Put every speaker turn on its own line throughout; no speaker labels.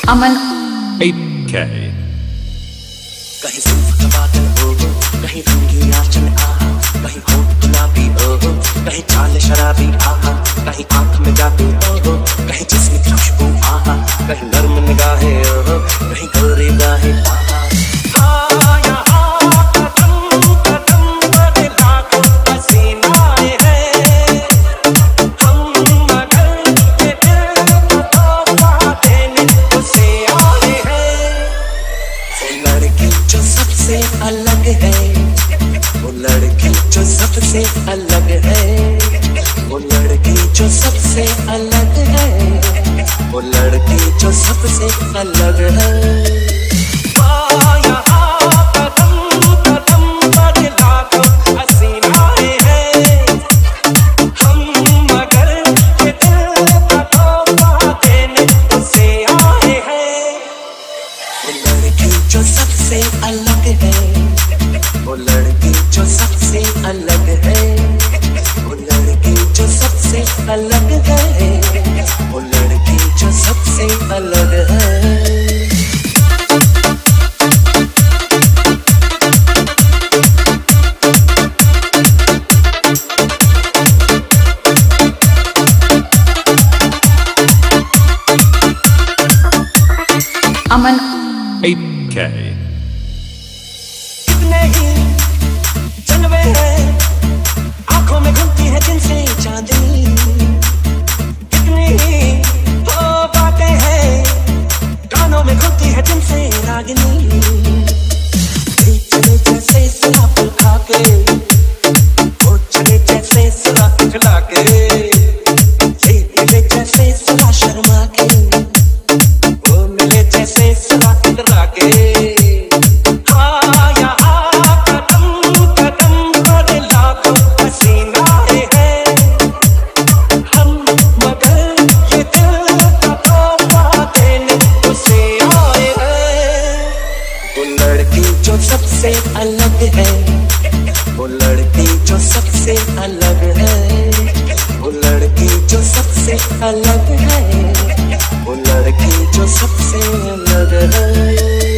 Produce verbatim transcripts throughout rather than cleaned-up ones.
अमन
eight K।
कहीं जुल्फ का बादल हो, कहीं रंगी आंचल आहा, कहीं होठ गुलाबी हो, कहीं चाल शराबी आहा, कहीं आंख में जादू हो, कहीं जिस्म की खुशबू आहा, कहीं नर्म निगाहें हो, कहीं गोरी गाहें आहा। अलग है वो लड़की जो सबसे अलग है, वो लड़की जो सबसे अलग है, वो लड़की जो सबसे अलग है। जो सबसे अलग है, वो लड़की जो सबसे अलग है, वो लड़की जो सबसे अलग है, वो लड़की जो सबसे अलग है।
अमन
eight K।
कितने ही जलवे हैं आंखों में घूमती है जिनसे चांदनी, कितनी ही तो बातें हैं कानों में घूमती है जिनसे रागिनी। चले जैसे शराब खा के, वो चले जैसे शराब खिला के, मिले जैसे सदा शर्मा के, वो मिले जैसे सदा इतरा के। जो सबसे अलग है, वो लड़की जो सबसे अलग है, वो लड़की जो सबसे अलग है, वो लड़की जो सबसे अलग है।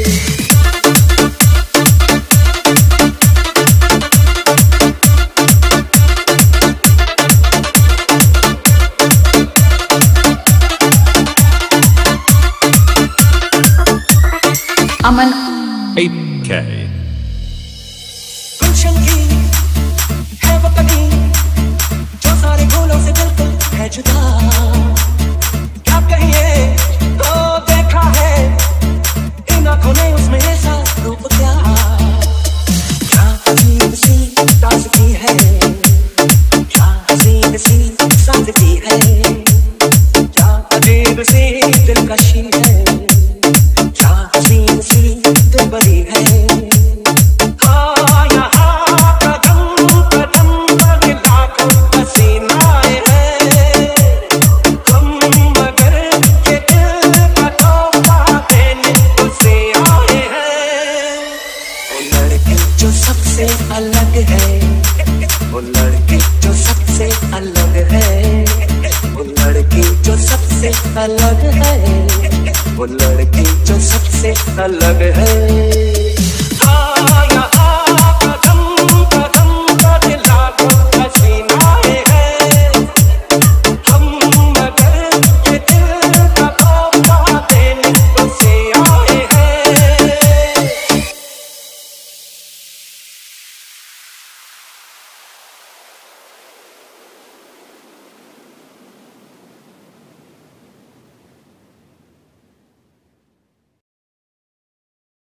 अमन
eight K।
गुलशन की है वो कली जो सारे फूलों से बिल्कुल है जुदा, क्या कहिए तो देखा है इन आंखों ने उसमें ऐसा रूप क्या, क्या अजीब सी ताज़गी है, क्या हसीन सी सादगी है, क्या अजीब सी दिलकशी है, क्या हसीन सी दिलबरी है। जो सबसे अलग है, वो लड़की जो सबसे अलग है, वो लड़की जो सबसे अलग है, वो लड़की जो सबसे अलग है।